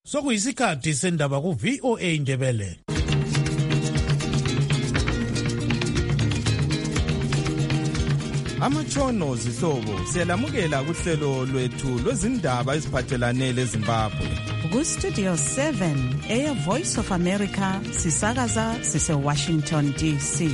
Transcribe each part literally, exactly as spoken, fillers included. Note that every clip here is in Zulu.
Sokuyisikhathi sendaba ku V O A Indebele. Amatshono zihlobo siyalamukela kuhlelo lwethu lwezindaba eziphathelane leZimbabwe. Ku Studio seven, Air Voice of America, sisakaza sise Washington D C.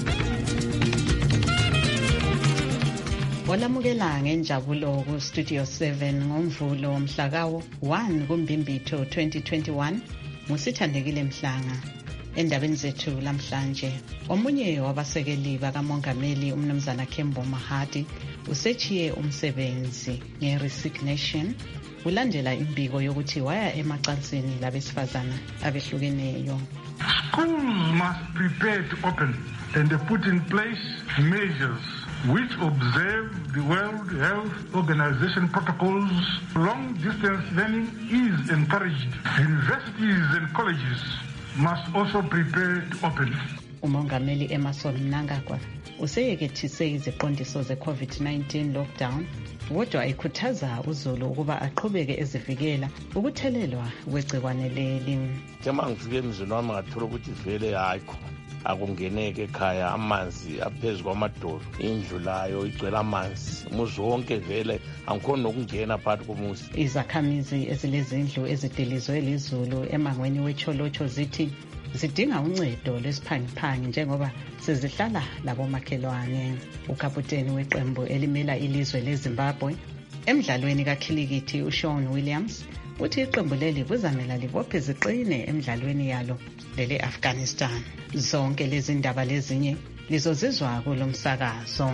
Olamukela ngenjabulo ku Studio seven ngomvulo womhlakawo one kuMbimbitho twenty twenty-one, musithandekile Mhlanga. Endabeni zethu lamhlanje, omunye wabasekeli bakamongameli umnumzana Kembo Mahadi usechiye umsebenzi nge-resignation ulandela imbiko yokuthi waya emacansini labesifazana abehlukeneyo. Schools must prepare to open and put in place measures which observe the World Health Organization protocols. Long-distance learning is encouraged. Universities and colleges must also prepare to open. Umongameli Emmerson Mnangagwa useyekethise iziqondiso ze-COVID nineteen lockdown, kodwa ikhuthaza uZulu ukuba aqhubeke ezivikela ukuthelelwa kwegciwane leli. Njema ngifike emzini wami ngathola ukuthi vele ayikho akungeneke ekhaya, amanzi aphezu kwamadolo, indlu layo igcwele amanzi, umuzi wonke vele angikhona nokungena phakathi komuzi. Izakhamizi ezilezindlu ezidelizwe lizulu emangweni weCholocho zithi zidinga uncedo lwesiphangiphangi njengoba sezihlala labomakhelwane. Ukaputeni weqembu elimela ilizwe leZimbabwe emidlalweni kakhilikithi uShaun Williams uthi iqembu leli kuzamela libophe ziqine emidlalweni yalo lele Afghanistan. Zonke lezi ndaba lezinye lizozizwa kulomsakazo.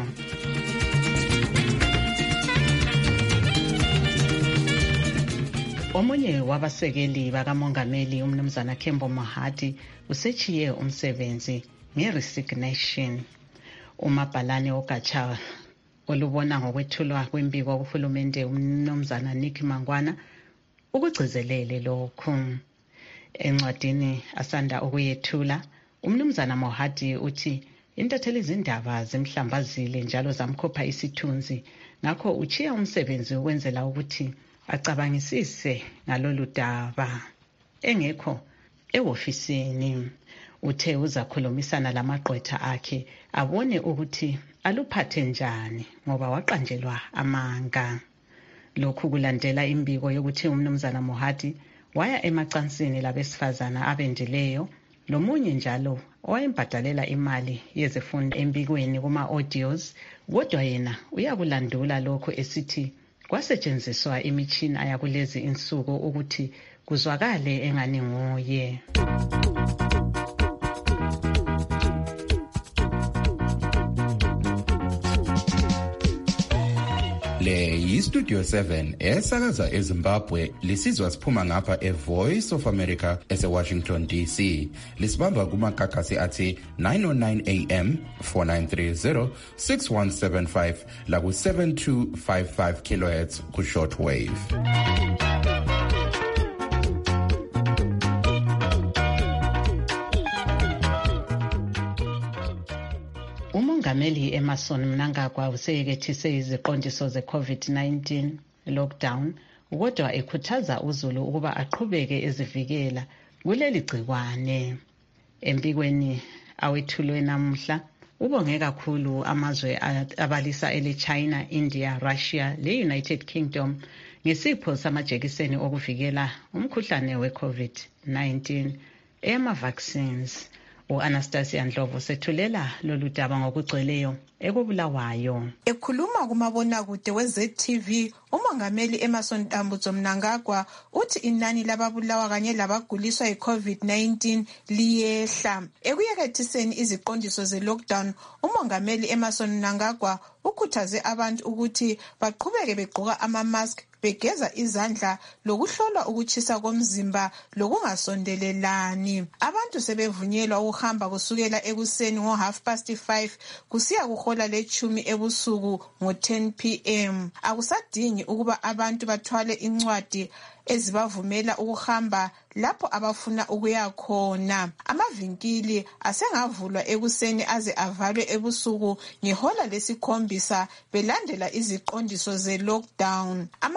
Omunye wabasekeli bakamongameli umnumzana Kembo Mahadi usechiye umsebenzi nge-resignation. Umabhalane ogatsha olubona ngokwethulwa kwembiko kuhulumende umnumzana Nick Mangwana ukugcizelele lokhu. Encwadini asanda ukuyethula, umnumzana Mohadi uthi intatheli izindaba zemhlambazile njalo zamkhopha isithunzi, ngakho uchiya umsebenzi ukwenzela ukuthi acabangisise ngalolu daba. Engekho ewofisini, uthe uzakhulumisana lamagqwetha akhe abone ukuthi aluphathe njani ngoba waqanjelwa amanga. Lokhu kulandela imbiko yokuthi umnumzana Mohadi waya emacansini labesifazana abendileyo lomunye njalo owayembhadalela imali yezifundo. Embikweni kuma audios, kodwa yena uyakulandula lokho esithi kwasetshenziswa imitshina yakulezi insuku ukuthi kuzwakale engani nguye. Le yi-Studio seven esakaza eZimbabwe, lisizwa siphuma ngapha e-Voice of America ese-Washington D C. Lisibamba kumakakasi athi nine oh nine A M, four nine three zero, six one seven five laku seven two five five kilohertz ku shortwave. Umongameli Emmerson Mnangagwa useyekethise iziqondiso ze-COVID nineteen lockdown, kodwa ekhuthaza uZulu ukuba aqhubeke ezivikela kuleli gciwane. Empikweni awethulwe namuhla, ubonge kakhulu amazwe abalisa ele China, India, Russia le United Kingdom ngesipho samajekiseni okuvikela umkhuhlane we-COVID nineteen ema vaccines. U-Anastasia Ndlovu sethulela lolu daba ngokugcweleyo ekubulawayo. Ekhuluma kumabonakude we-Z T V, umongameli Emmerson Tambudzo Mnangagwa uthi inani lababulawa kanye labaguliswa yi-COVID nineteen liyehla. Ekuyekethiseni iziqondiso ze-lockdown, umongameli Emmerson Mnangagwa ukhuthaze abantu ukuthi baqhubeke begqoka ama-mask, begeza izandla lokuhlolwa ukutshisa komzimba lokungasondelelani. Abantu sebevunyelwa ukuhamba kusukela ekuseni ngo half past five kusiya kuhola lechumi ebusuku ngo ten P M. Akusadingi ukuba abantu bathwale incwadi ezibavumela ukuhamba lapho abafuna ukuya khona. Amavinkili asengavulwa ekuseni aze avalwe ebusuku ngehola lesikhombisa belandela iziqondiso ze-lockdown. Amankampani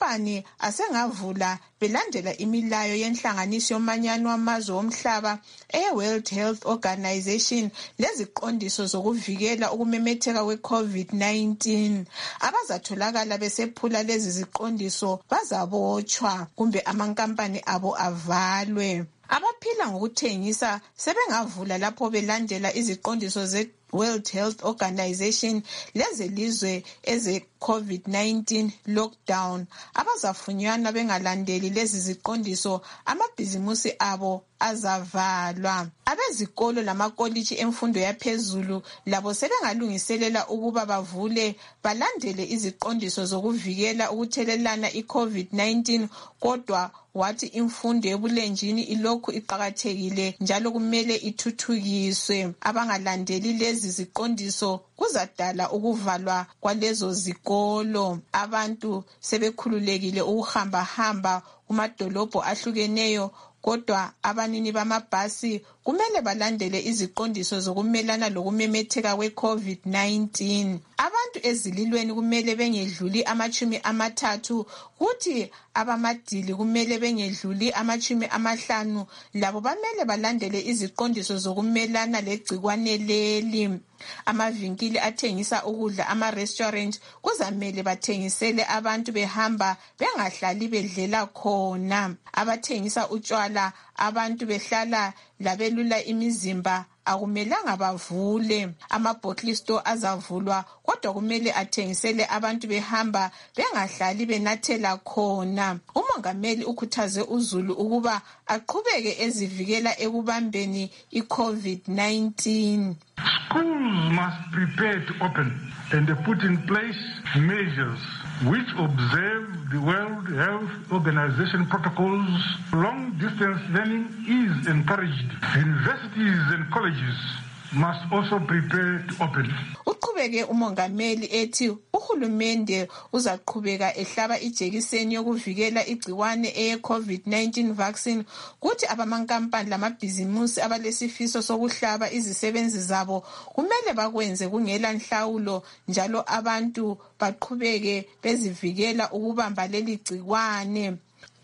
amakhampani asengavula belandela imilayo yenhlanganiso yomanyano wamazwe omhlaba e-World Health Organization leziqondiso zokuvikela ukumemetheka kwe-COVID nineteen. Abazatholakala besephula lezi ziqondiso bazabotshwa kumbe amankampani abo avalwe. Abaphila ngokuthengisa sebengavula lapho belandela iziqondiso ze World Health Organization lezelizwe eze COVID nineteen lockdown. Abazafunyana bengalandeli lezi ziqondiso amabhizimusi abo azavalwa. Abezikolo lamakolitshi emfundo yaphezulu labo sebengalungiselela ukuba bavule balandele iziqondiso zokuvikela ukuthelelana i-COVID nineteen, kodwa wathi imfundo ebulenjini ilokhu iqakathekile njalo kumele ithuthukiswe. Abangalandeli lezi ziqondiso kuzadala ukuvalwa kwalezo zikolo. Abantu sebekhululekile ukuhamba hamba kumadolobho ahlukeneyo, kodwa abanini bamabhasi kumele balandele iziqondiso zokumelana lokumemetheka kwe-COVID nineteen. Abantu ezililweni kumele bengedluli amachumi amathathu, kuthi abamadili kumele bengedluli amachumi amahlanu. Labo bamele balandele iziqondiso zokumelana legcikwane leli. Amavinkili athengisa ukudla, ama-restaurant, kuzamele bathengisele abantu behamba bengahlali bedlela khona. Abathengisa utshwala, abantu behlala labelula imizimba, akumelanga bavule. Amabhottle store azavulwa, kodwa kumele athengisele abantu behamba bengahlali benathela khona. Umongameli ukhuthaze uzulu ukuba aqhubeke ezivikela ekubambeni i-COVID nineteen. Schools must prepare to open and put in place measures which observe the World Health Organization protocols. Long-distance learning is encouraged. Universities and colleges must also prepare to open. Uqhubeke umongameli ethi uhulumende uzaqhubeka ehlaba ijekiseni yokuvikela igciwane eye-COVID nineteen vaccine, kuthi abamankampani lamabhizimusi abalesifiso sokuhlaba izisebenzi zabo kumele bakwenze kungela nhlawulo, njalo abantu baqhubeke bezivikela ukubamba leli gciwane.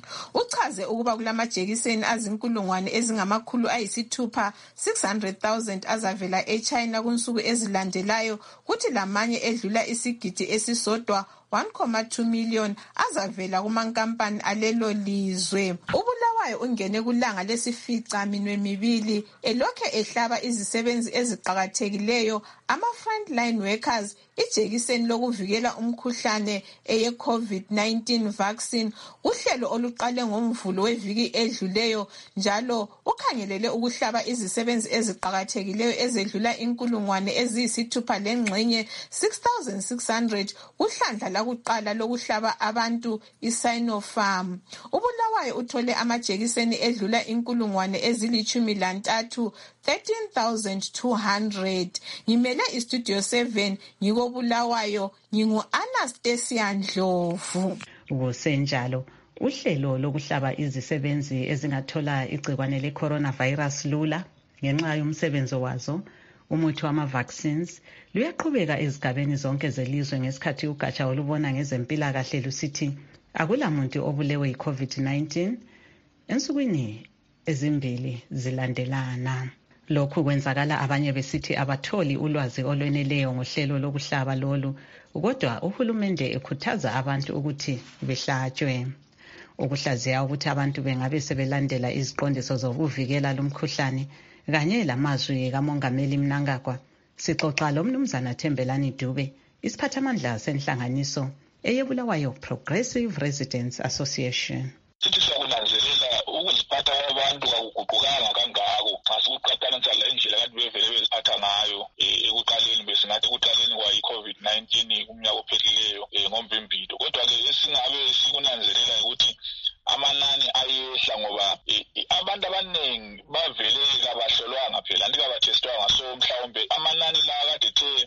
Uchaze ukuba kulamajekiseni azinkulungwane ezingamakhulu ayisithupha six hundred thousand azavela eChina kunsuku ezilandelayo, kuthi lamanye edlula isigidi esisodwa one point two million azavela kumankampani alelo lizwe. Ubulawayo ungene kulanga lesifica minwe mibili elokhe ehlaba izisebenzi eziqakathekileyo ama-frontline workers ijekiseni lokuvikela umkhuhlane eye-COVID nineteen vaccine. Uhlelo oluqale ngomvulo weviki edluleyo njalo ukhangelele ukuhlaba izisebenzi eziqakathekileyo ezedlula inkulungwane eziyisithupha lengxenye six thousand six hundred uhlandla lakuqala lokuhlaba abantu iSinopharm. Ubulawayo uthole amajekiseni edlula inkulungwane ezilitshumi lantathu thirteen thousand two hundred. Ngimele istudio seven ngiko Bulawayo, ngingu-Anastasia Ndlovu. Kusenjalo, uhlelo lokuhlaba izisebenzi ezingathola igcikwane le-coronavirus lula ngenxa yomsebenzi wazo, umuthi wama-vaccines, luyaqhubeka ezigabeni zonke zelizwe ngesikhathi ugatsha olubona ngezempilakahle lusithi akulamuntu obulewe yi-COVID nineteen ensukwini ezimbili zilandelana. Lokhu kwenzakala abanye besithi abatholi ulwazi olweneleyo ngohlelo lokuhlaba lolu, kodwa uhulumende ekhuthaza abantu ukuthi behlatshwe. Ukuhlaziya ukuthi abantu bengabe sebelandela iziqondiso zokuvikela lumkhuhlane kanye lamazwi kamongameli Mnangagwa, sixoxa lomnumzana Thembelani Dube, isiphathamandla senhlanganiso eyebulawayo Progressive Residents Association. Sithi siyakunanzelela ukuziphatha kwabantu kakuguqukanga kangako xa sikuqhathanisa la indlela kade bevele beziphatha ngayo ekuqaleni besingathi ekuqaleni kwa i-COVID nineteen kumnyaka ophelileyo ngomvimbito. Kodwa-ke esingabe sikunanzelela ukuthi amanani ayehla ngoba abantu abaningi bavele kabahlolwanga phela anti kabathestwanga, so mhlawumbe amanani la kade ethe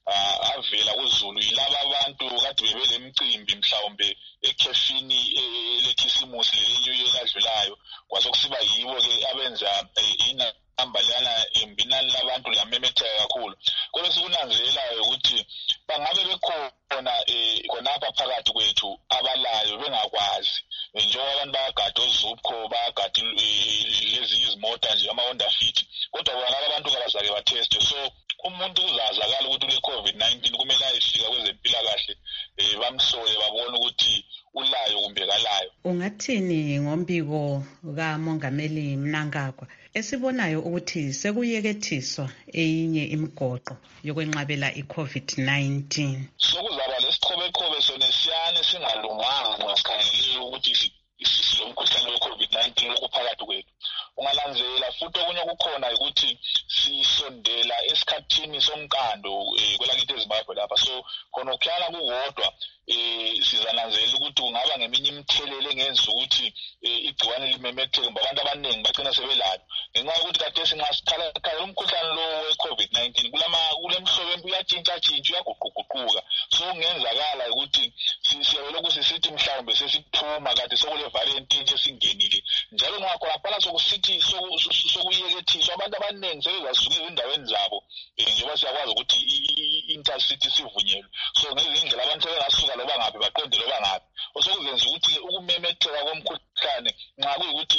avela kuzulu yilaba abantu kade bebele mcimbi mhlawumbe ekhefini lekhisimusi lelinye eladlulayo, kwasokusiba yibo ke abenza hamba lana imbinani labantu lamemetheka kakhulu. Kodwa sikunanzelelayo ukuthi bangabe bekhona khonapha phakathi kwethu abalayo bengakwazi. Njengoba abantu bayagada ozupco bayagada lezi izimota nje ama-Honda Fit, kodwa bona abantu kabazake batheste. So umuntu uzazakala ukuthi ule COVID nineteen kumele ayefika kwezempilakahle bamhlole babone ukuthi ulayo kumbe kalayo. Ungathini ngombiko kaMongameli Mnangagwa esibonayo ukuthi sekuyekethiswa eyinye imigoqo yokwenqabela i-COVID nineteen? Sokuzaba lesiqhobekhobe sona siyane singalunganga ngasikhangelile ukuthi silomkhuhlane we-COVID nineteen okuphakathi kwethu. Ungalandzela futhi okunye kukhona ukuthi sisondela esikhathini somkando kwelakithi eZimbabwe lapha. So khona ukuyala kukodwa sizananzelela ukuthi kungaba ngeminye imithelelo engenza ukuthi igciwane limemetheke ngoba abantu abaningi bagcina sebelalo. Ngenxa yokuthi kade singasikhala umkhuhlane lo we-COVID nineteen kulama kulemhlobo uyatshintsha-tshintsha uyaguquguquka. So kungenzakala ukuthi siyabelokhu sisithi mhlawumbe sesiphuma kade sokule variant intsha esingenile. Njalo ngakhona phela sokusithi sokuyekethiswa abantu abaningi sebezasuka ezindaweni zabo njengoba siyakwazi ukuthi i-intercity sivunyelwe. So ngezindlela abantu sebengasuka loba ngaphi baqonde loba ngaphi. Osokuzenza ukuthi ukumemetheka komkhuhlane nxa kuyikuthi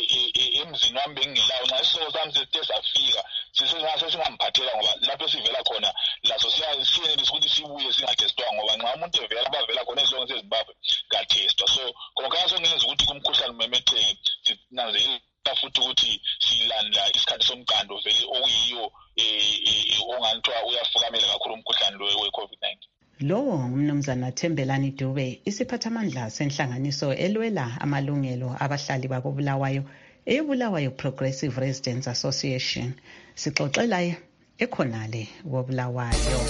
emzini wami bengingelayo nxa isisoko sami sesithe safika sisengase singamphathela ngoba lapho esivela khona laso siyenelisa ukuthi sibuye singatestwanga ngoba nxa umuntu evela abavela khona ezilonge seZimbabwe kathestwa. So khonokho songenza ukuthi kumkhuhlane umemetheke sinanzelela futhi ukuthi silandla isikhathi somqando vele okuyiyo onganithiwa uyafukamela kakhulu umkhuhlane lo we-COVID nineteen. Lowo ngumnumzana Thembelani Dube, isiphathamandla senhlanganiso elwela amalungelo abahlali bakobulawayo eBulawayo Progressive Residents Association. Sixoxela ekhonale koBulawayo.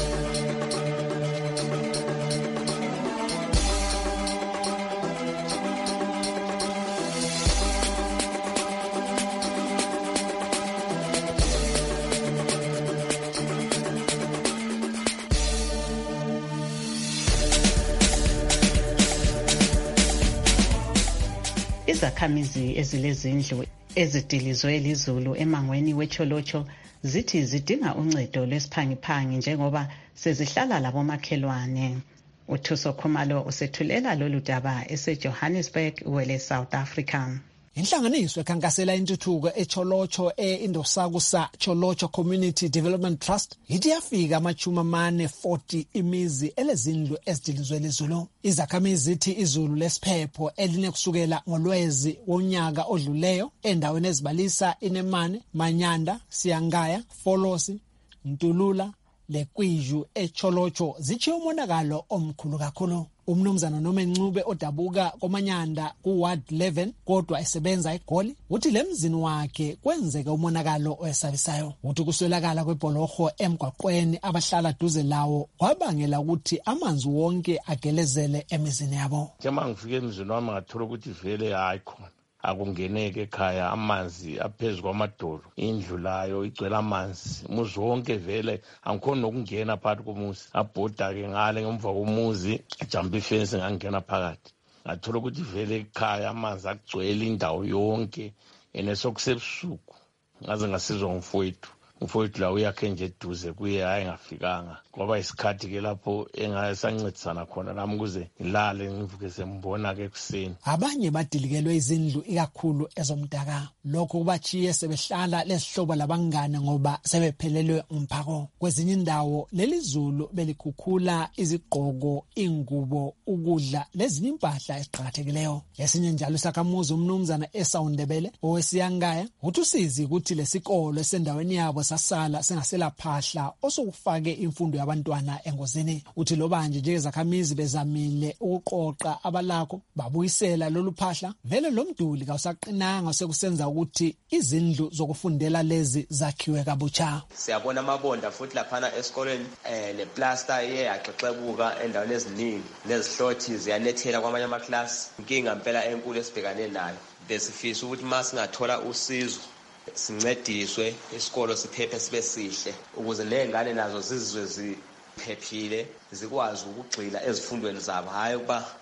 Izakhamizi ezilezindlu ezidilizwe lizulu emangweni weCholocho zithi zidinga uncedo lwesiphangiphangi njengoba sezihlala labomakhelwane. uThuso Khumalo usethulela lolu daba eseJohannesburg wele South Africa. Inhlanganiso ekhankasela intuthuko eCholocho e-Indosakusa Cholocho Community Development Trust ithi yafika amachuma mane forty imizi elezindlu ezidilizwe lizulu. Izakhamizi zithi izulu lesiphepho eline kusukela ngolwezi wonyaka odluleyo endaweni ezibalisa iNemane, Manyanda, Siyangaya, Folosi, Ntulula, leKwiju eCholocho zithi umonakalo omkhulu kakhulu. Umnumzana Nomencube odabuka koManyanda ku-Ward eleven kodwa esebenza eGoli uthi lemzini wakhe kwenzeka umonakalo oyesabisayo. Uthi kuswelakala kwebholoho emgwaqweni abahlala duze lawo kwabangela ukuthi amanzi wonke agelezele emizini yabo. Njema ngifike emzini wami ngathola ukuthi vele hayi khona akungeneke ekhaya amanzi aphezulu kwamadolo, indlu layo igcwele amanzi, umuzi wonke vele angikhona nokungena phakathi komuzi. Abhoda-ke ngale ngemva komuzi ejampa ifensi ngangena phakathi, ngathola ukuthi vele ekhaya amanzi agcwele indawo yonke enesokusebusuku. Ngaze ngasizwa ngumfowethu umfowethu la uyakhe nje eduze kuye, hayi ngafikanga ngoba isikhathi ke lapho engasancedisana khona nami ukuze ngilale ngivuke sembona ke kuseni. Abanye badilikelwe izindlu ikakhulu ezomdaka, lokho kubachiye sebehlala lesihlobo labangane ngoba sebephelelwe umphako. Kwezinye indawo leli zulu belikhukhula izigqoko, ingubo, ukudla lezinye impahla eziqhakathekileyo. Esinye njalo isakhamuzi umnumzana eSawundebele owesiyangaya uthi usizi ukuthi lesikolo esendaweni yabo sasala sengasela phahla osokufake imfundo yabantwana engozini. Uthi lobanje nje izakhamizi bezamile ukuqoqa abalakho babuyisela lolu phahla, vele lo mduli kawusaqinanga sekusenza ukuthi izindlu zokufundela lezi zakhiwe kabutsha. Siyabona amabonda futhi laphana esikoleni eh neplaster iyaxexebuka endaweni eziningi, nezihlothi ziyanethela kwamanye amaklasi. Inkinga impela enkulu esibhekane nayo. Besifisa ukuthi masingathola usizo sincediswe isikolo siphephe sibe sihle ukuze lengane nazo zizizwe ziphephile zikwazi ukugxila ezifundweni zabo, hayi kuba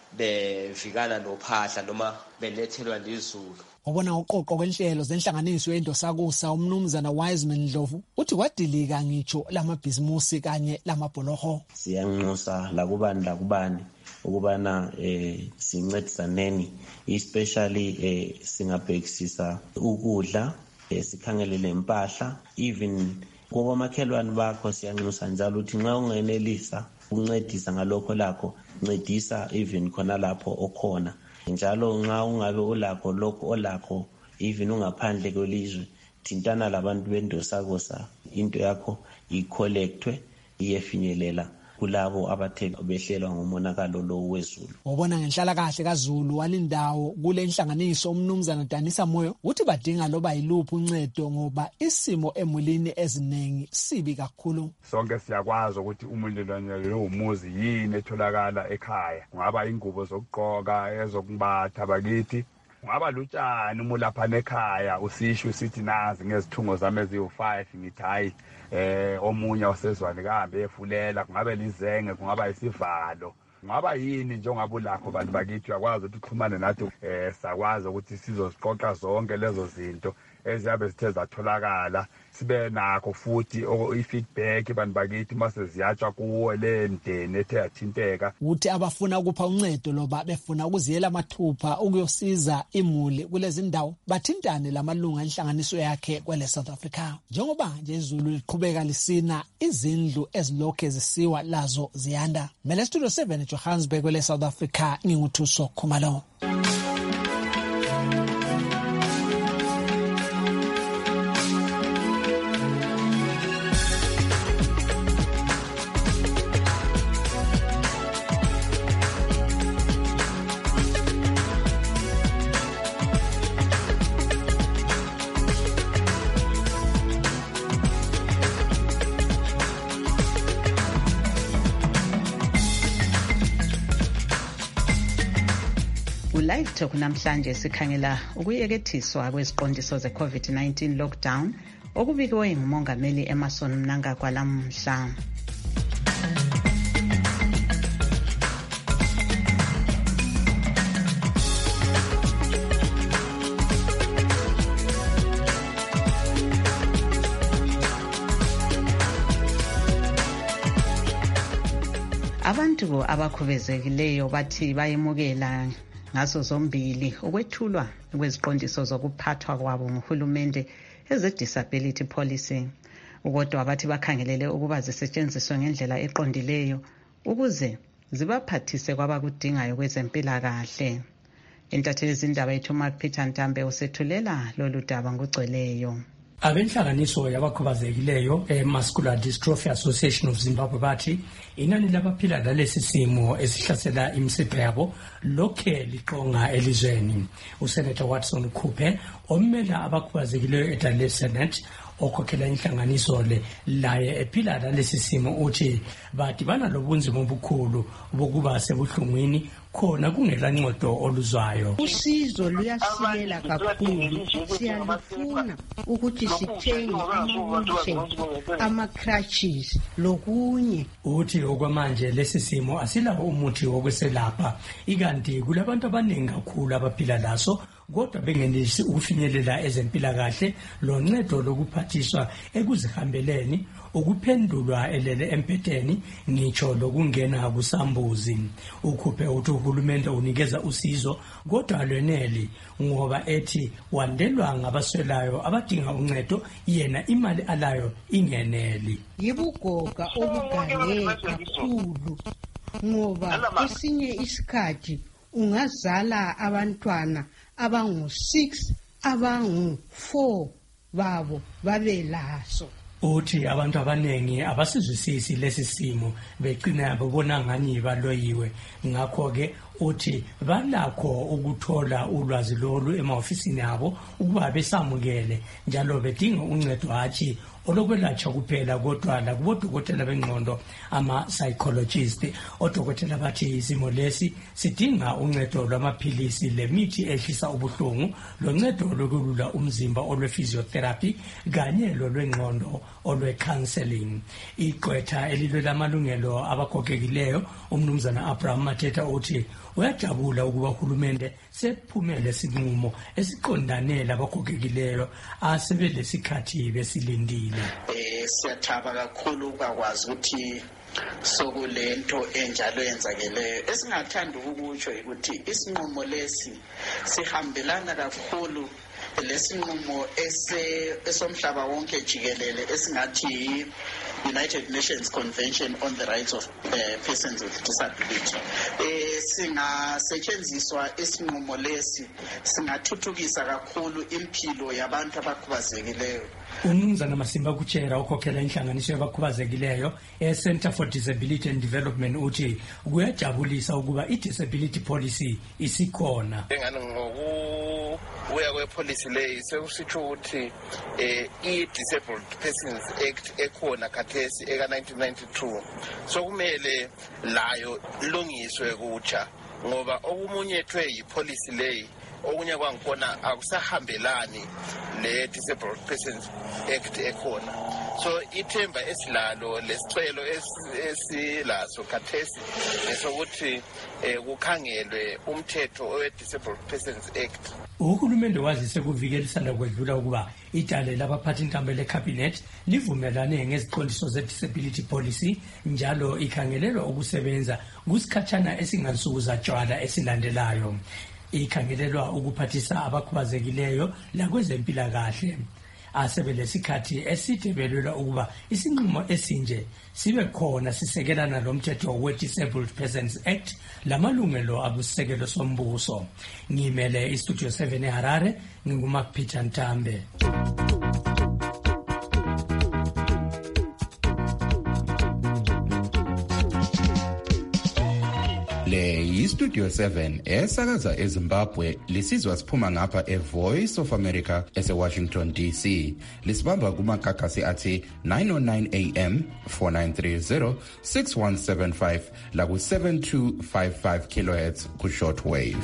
bevikana nophahla noma belethelwa lizulu. Wabona uqoqo kwenhlelo zenhlanganiso yendosakusa umnumzana Wiseman Ndlovu uthi kwadilika ngitsho lamabhizimusi kanye lamabholoho. Siyanxusa lakubani lakubani ukubana eh sincedisaneni especially eh singabhekisisa ukudla esikhangelele impahla even kuba makhelwane bakho siyanxusa njalo uthi nxa ungenelisa uncedisa ngalokho lakho ncedisa even khona lapho okhona njalo nxa ungabe ulakho lokho olakho even ungaphandle kwelizwe thintana labantu bendosakusa into yakho icollectwe iyefinyelela kulabo abathe behlelwa ngomonakalo lo wezulu. Wabona ngenhlala kahle kaZulu walindawo kule inhlanganiso umnumzana Danisa Moyo uthi badinga loba yiluphi uncedo ngoba isimo emulini eziningi sibi kakhulu. Sonke siyakwazi ukuthi umulelwane lo umuzi yini etholakala ekhaya. Ngaba ingubo zokugqoka ezokubatha bakithi. Ngaba lutshani umulaphana ekhaya usisho sithi nazi ngezithungo zami eziwu five ngithi hayi eh omunye wasezwane kahambe efulela kungabe lizenge kungaba isivalo ngaba yini njengoba ulakho bantu bakithi uyakwazi ukuthi uxhumane nathi eh sakwazi ukuthi sizoziqoqa zonke lezo zinto eziyabe sithe zatholakala sibe nakho futhi i-feedback bantu bakithi mase ziyatshwa kuwo le ndeni ethe yathinteka. Uthi abafuna ukupha uncedo loba befuna ukuziyela amathupha ukuyosiza imuli kulezi ndawo bathintane lamalunga enhlanganiso yakhe kwele South Africa. Njengoba nje izulu liqhubeka lisina izindlu ezilokhe zisiwa lazo ziyanda. Mele Studio seven eJohannesburg kwele South Africa nginguthuso Khumalo. Live Talk namhlanje sikhangela ukuyekethiswa kweziqondiso ze-COVID nineteen lockdown okubikiwe ngumongameli Emmerson Mnangagwa lamhla. Abantu abakhubezekileyo bathi bayemukela ngaso zombili ukwethulwa kweziqondiso zokuphathwa kwabo nguhulumende eze-disability policy. Ukodwa abathi bakhangelele ukuba zisetshenziswe ngendlela eqondileyo ukuze zibaphathise kwabakudingayo kwezempilakahle. Intatheli zindaba yethu Mark Peter Ntambe usethulela lolu daba ngugcweleyo. Abenhlanganiso yabakhubazekileyo e-Muscular Dystrophy Association of Zimbabwe bathi inani labaphila lalesi simo esihlasela imisipha yabo lokhe liqonga elizweni. Usenator Watson Khuphe omela abakhubazekileyo eDale Senate okhokhela inhlanganiso le laye ephila lalesi simo uthi badibana lobunzima obukhulu bokuba sebuhlungwini khona kungela nqodo oluzwayo. Usizo luyasilela kakhulu siyalufuna ukuthi sithenge ama-wheelchair ama-crutches lokunye. Uthi okwamanje lesi simo asilawo umuthi wokweselapha ikanti kulabantu abaningi kakhulu abaphila laso kodwa bengenelisi ukufinyelela ezempilakahle loncedo lokuphathiswa ekuzihambeleni ukuphendulwa elele empetheni ngitsho lokungena kusambuzi. Ukhuphe uthi uhulumende unikeza usizo kodwa lweneli ngoba ethi wandelwa ngabaswelayo abadinga uncedo yena imali alayo ingeneli. Yibugoga obugane kakhulu ngoba esinye isikhathi ungazala abantwana abangu six abangu four babo babelaso. Uthi abantu abanengi abasizwisisi lesi simo begcina babona ngani baloyiwe ngakho ke uthi balakho ukuthola ulwazi lolu emaofisini abo ukuba besamukele njalo bedinga uncedo hathi olokwelatshwa kuphela kodwa lakubodokotela bengqondo ama-psychologist. Odokotela bathi isimo lesi sidinga uncedo lwamaphilisi lemithi ehlisa ubuhlungu loncedo lokulula umzimba olwe-physiotherapy kanye lolwengqondo olwe-counseling. Igqwetha elilwe lamalungelo abagogekileyo umnumzana Abraham Mateta uthi uyajabula ukuba uhulumende sephumele sinqumo esiqondane labagogekileyo asebelesikhathi besilindile. Eh siyathaba kakhulu ukwazi ukuthi sokulento enjalo yenzakeleyo. Esingathanda ukukusho ukuthi isinqumo lesi sihambelana kakhulu lesinqumo esomhlaba wonke jikelele esingathi United Nations Convention on the Rights of uh, Persons with Disability. Eh singasetshenziswa isinqumo lesi singathuthukisa kakhulu impilo yabantu abakhubazekileyo. Umnumzana Masimba Kuchera ukhokhela inhlanganiso yabakhubazekileyo eCenter for Disability and Development uthi kuyajabulisa ukuba i-disability policy isikhona. Engani ngoku uya kwepolicy leyi sekusitsho ukuthi eh i-Disabled Persons Act ekhona khathesi eka nineteen ninety-two so kumele layo ilungiswe kutsha ngoba okumunyethwe yipolicy leyi okunye kwangkhona akusahambelani le Disabled Persons Act ekhona so ithemba esilalo lesicelo esilaso khathesi esokuthi kukhangelwe umthetho we Disabled Persons Act. Uhulumende wazise kuvikelisa kwedlula ukuba idale labaphathi inkambo lecabinet livumelane ngeziqondiso ze-disability policy njalo ikhangelelwa ukusebenza kusikhatshana esingansuku zatshwala esilandelayo. Ikhangelelwa ukuphathisa abakhubazekileyo lakwezempilakahle. Asebelesikhathi esidebelelwa ukuba isinqumo esinje sibe khona sisekelana lomthetho we-Disabled Persons Act lamalungelo abusekelo sombuso. Ngimele iStudio seven eHarare, nginguMark Peter Ntambe. Le yiStudio seven esakaza eZimbabwe lisizwa siphuma ngapha eVoice of America eseWashington D C. Lisibamba kumakakasi athi nine oh nine A M, four nine three zero, six one seven five la ku seven two five five kilohertz ku shortwave.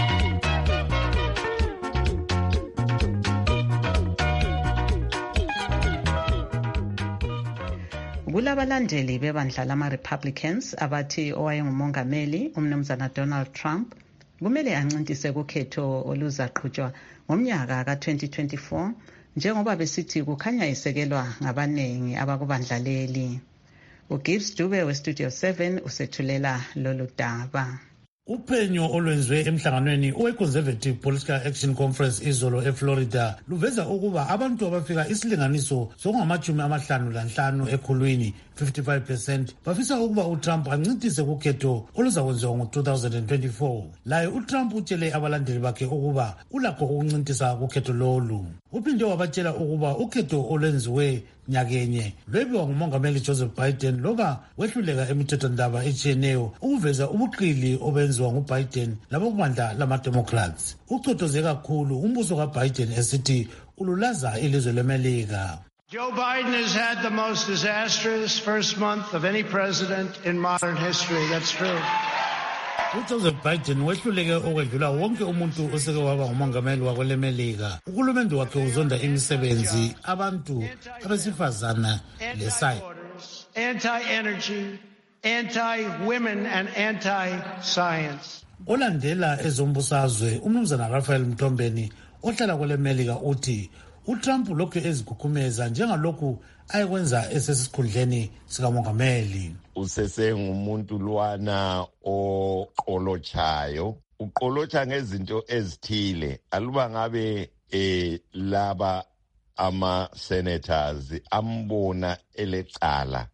Kulabalandeli bebandla lama-Republicans abathi owayengumongameli umnumzana Donald Trump kumele ancintise kukhetho oluzaqhutshwa ngomnyaka ka twenty twenty-four njengoba besithi kukhanya isekelwa ngabanengi abakubandla leli. uGibbs Dube weStudio seven usethulela lolu daba. Uphenyo olwenziwe emhlanganweni we-Conservative Political Action Conference izolo eFlorida luveza ukuba abantu abafika isilinganiso sokungamachumi amahlanu lanhlanu ekhulwini fifty-five percent bafisa ukuba uTrump ancintise kukhetho oluzakwenziwa ngo two thousand twenty-four. Laye uTrump utshele abalandeli bakhe ukuba ulakho ukuncintisa kukhetho lolu. Uphinde wabatshela ukuba ukhetho olwenziwe nyakenye lwebiwa ngumongameli Joseph Biden loba wehluleka emithethondaba etshiyeneyo ukuveza ubuqili obenziwa nguBiden labokubandla lama-Democrats. Ucothoze kakhulu umbuso kaBiden esithi ululaza ilizwe leMelika. Joe Biden has had the most disastrous first month of any president in modern history. That's true. uJoseph Biden wehluleke okwedlula wonke umuntu oseke waba ngumongameli wakwelemelika. Uhulumende wakhe uzonda imisebenzi abantu abesifazana lesayi. Anti-energy, anti-women and anti-science. Olandela ezombusazwe umnumzana Raphael Mtombeni ohlala kwelemelika uthi uTrump lokhu ezigukhumeza njengalokhu ayekwenza esesikhundleni sikamongameli. Usesengumuntu lwana oqolotshayo, uqolotsha ngezinto ezithile. Aluba ngabe eh laba ama senators ambona elecala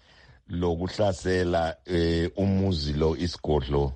lokuhlasela eh umuzi lo isigodlo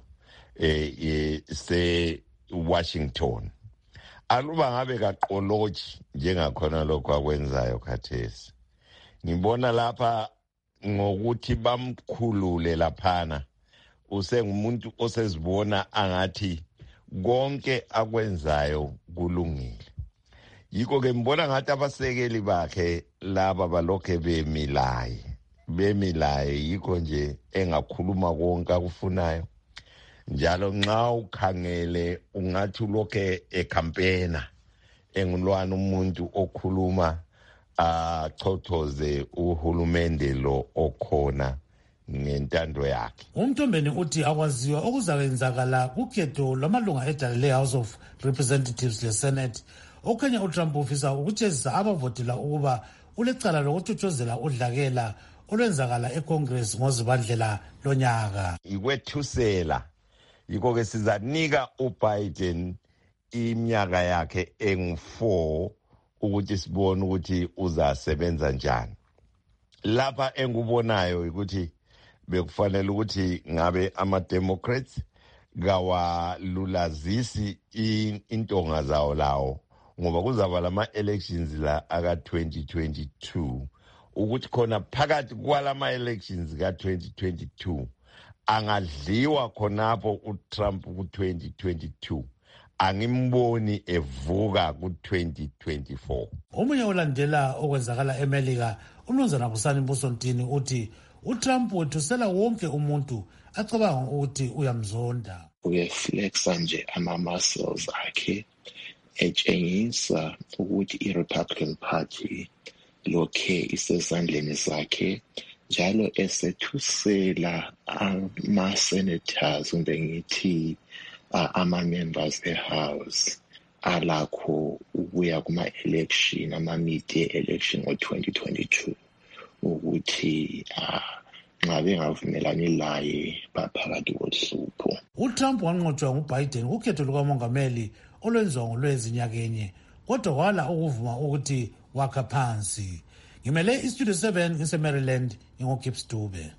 eh se Washington. Aluba ngabe kaqolotshi njengakhona lokho akwenzayo khathesi. Ngibona lapha ngokuthi bamkhulule laphana usengumuntu osezibona angathi konke akwenzayo kulungile. Yiko ke mbona ngathi abasekeli bakhe laba balokhe bemilaye bemilaye yiko nje engakhuluma konke akufunayo. Njalo nxa ukhangele ungathi lokhe ecampaigna engulwana umuntu okhuluma achothoze uhulumende lo okhona ngentando yakhe. Umthombeni uthi akwaziwa okuzakwenzakala kukhetho lwamalunga edala le-House of Representatives le-Senate. Okhanya uTrump ufisa ukutshezisa abavotela ukuba ulecala lokuthuthuzela udlakela olwenzakala eCongress ngozibandlela lonyaka. Ikwethusela yikho ke sizanika uBiden iminyaka yakhe engu four ukuthi sibone ukuthi uzasebenza njani. Lapha engubonayo ukuthi bekufanele ukuthi ngabe ama-Democrats kawalulazisi intonga zawo lawo ngoba kuzaba lama-elections la aka twenty twenty-two ukuthi khona phakathi kwalama-elections ka twenty twenty-two angadliwa khonapho uTrump ku twenty twenty-two. Angimboni evuka ku twenty twenty-four. Omunye olandela okwenzakala eMelika uMnumzana Busani Mbusontini uthi uTrump wethusela wonke umuntu acabanga ukuthi uyamzonda. Uyeflexa nje ama-muscles akhe etshengisa ukuthi i-Republican Party lokhe isezandleni zakhe njalo esethusela ama-senators kumbe ngithi ama-members e-House alakho ukuya kuma-election ama-mid-year election ngo-twenty twenty-two ukuthi nxa bengavumelani laye baphakathi kohlupho. uTrump wanqotshwa nguBiden kukhetho lukamongameli olwenziwa ngolwezinyakenye kodwa wala ukuvuma ukuthi wakha phansi. Ngimele iStudio seven ngise-Maryland ngingoGibbs Dube.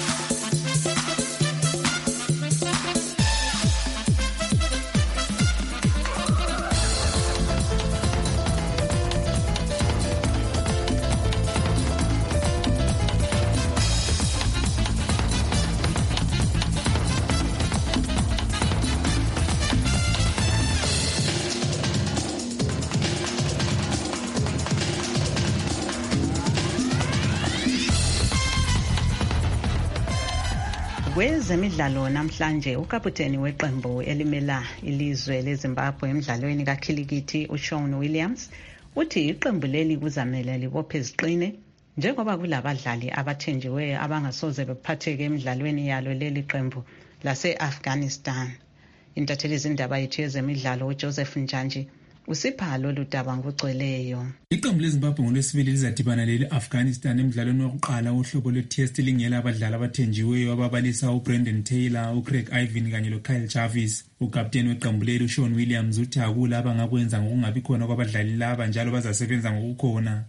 Kwezemidlalo namhlanje ukaputeni weqembu elimela ilizwe leZimbabwe emidlalweni kakhilikithi uShaun Williams uthi iqembu leli kuzamela libophe iziqine njengoba kulabadlali abathenjiweyo abangasoze bephatheke emidlalweni yalo leli qembu lase-Afghanistan. Intatheli izindaba yethu yezemidlalo uJoseph Njanji usipha lolu daba ngokugcweleyo. Iqembu leZimbabwe ngolwesibili lizadibana le-Afghanistan emidlalweni wokuqala wohlobo lwe-test lingela abadlali abathenjiweyo ababalisa uBrendan Taylor, uCraig Ivan kanye loKyle Jarvis. Ukapteni weqembu leli uShaun Williams uthi akula abangakwenza ngokungabi khona kwabadlali laba njalo bazasebenza ngokukhona.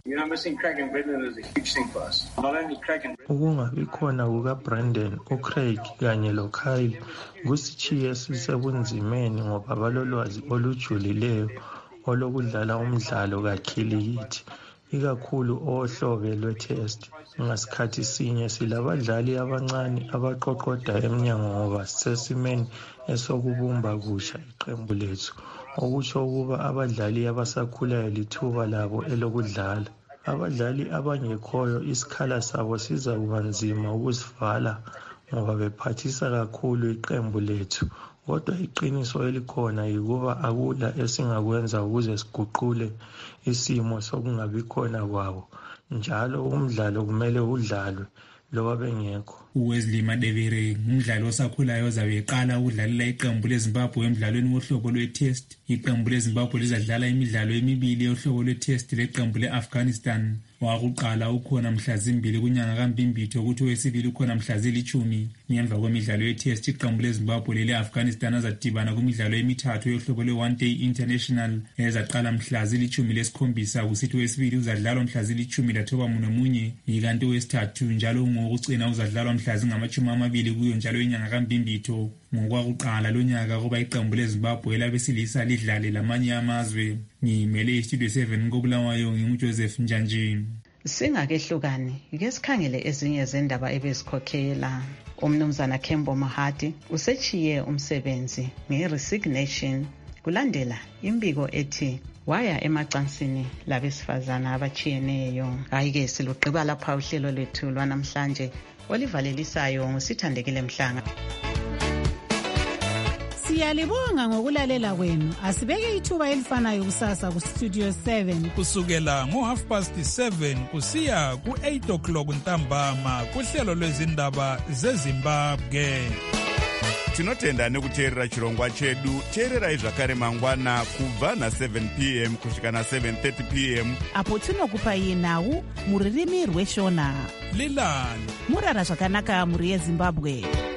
Ukungabi khona kukaBrendan, uCraig kanye loKyle kusithiye sisebunzimeni ngoba balolwazi olujulileyo olokudlala umdlalo kakhilikithi ikakhulu ohlobe lwe-test. Ngasikhathi sinye silabadlali abancane abaqoqoda emnyango ngoba sesimeni esokubumba kusha iqembu lethu okusho ukuba abadlali abasakhulayo lithuba labo elokudlala. Abadlali abangekhoyo isikhala sabo sizakuba nzima ukusivala ngoba bephathisa kakhulu iqembu lethu. Kodwa iqiniso elikhona yikuba akula esingakwenza ukuze siguqule isimo sokungabi khona kwabo. Njalo umdlalo kumele udlalwe loba bengekho. uWesley Madebere umdlali osakhulayo ozabe eqala ukudlalela iqembu leZimbabwe emidlalweni wohlobo lwe-test. Iqembu leZimbabwe lizadlala imidlalo emibili yohlobo lwe-test leqembu le-Afghanistan. Wakuqala ukhona mhla zimbili kunyanga kaMbimbitho ukuthi owesibili ukhona mhla zilithumi. Ngemva kwemidlalo ye-test iqembu leZimbabwe lele-Afghanistan azadibana kumidlalo emithathu yohlobo lwe-one day international ezaqala mhla zilithumi lesikhombisa kusithi owesibili uzadlalwa mhla zilithumi lathoba munye ikanti owesithathu njalo ngokucina uzadlalwa mhla zingamachumi amabili kuyo njalo inyanga kaMbimbitho. Ngokwakuqala lonyaka kuba iqembu leZimbabwe labesilisa lidlale lamanye amazwe. Ngimele iStudio seven koBulawayo nginguJoseph Njanji. Singakehlukani ke sikhangele ezinye zendaba ebezikhokhela. Umnumzana Kembo Mahadi usechiye umsebenzi nge-resignation kulandela imbiko ethi waya emacansini labesifazana abachiyeneyo. Hayi-ke silugqiba lapha uhlelo lwethu lwanamhlanje olivalelisayo ngusithandekile Mhlanga. Siyalibonga ngokulalela kwenu. Asibeke ithuba elifanayo kusasa ku Studio seven. Kusukela ngo half past seven kusiya ku eight o'clock ntambama kuhlelo lwezindaba zeZimbabwe. Tinotenda nekuteerera chirongwa chedu. Teererai zvakare mangwana kubva na seven p m kusvika na seven thirty p m apo tinokupai nhau muririmi rweshona. Lilani murara zvakanaka muri yeZimbabwe.